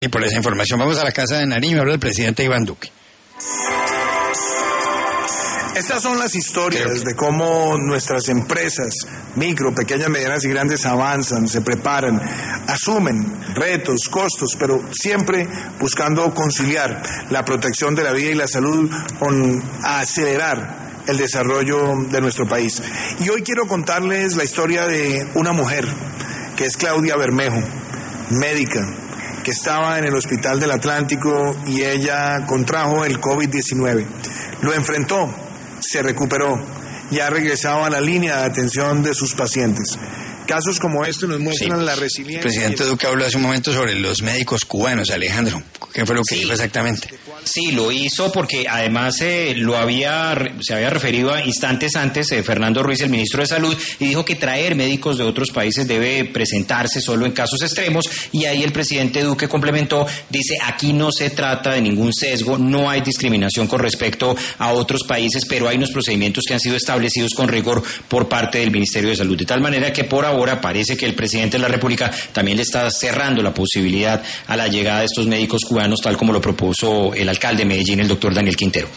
y por esa información. Vamos a la Casa de Nariño, habla el presidente Iván Duque. Estas son las historias de cómo nuestras empresas, micro, pequeñas, medianas y grandes, avanzan, se preparan, asumen retos, costos, pero siempre buscando conciliar la protección de la vida y la salud con acelerar el desarrollo de nuestro país. Y hoy quiero contarles la historia de una mujer, que es Claudia Bermejo, médica, que estaba en el Hospital del Atlántico y ella contrajo el COVID-19. Lo enfrentó, se recuperó y ha regresado a la línea de atención de sus pacientes. Casos como este nos muestran la resiliencia. El presidente Duque habló hace un momento sobre los médicos cubanos. Alejandro, ¿qué fue lo que dijo exactamente? Sí, lo hizo porque además se había referido a instantes antes Fernando Ruiz, el ministro de Salud, y dijo que traer médicos de otros países debe presentarse solo en casos extremos, y ahí el presidente Duque complementó, dice, aquí no se trata de ningún sesgo, no hay discriminación con respecto a otros países, pero hay unos procedimientos que han sido establecidos con rigor por parte del Ministerio de Salud, de tal manera que por ahora parece que el presidente de la República también le está cerrando la posibilidad a la llegada de estos médicos cubanos, tal como lo propuso el alcalde de Medellín, el doctor Daniel Quintero.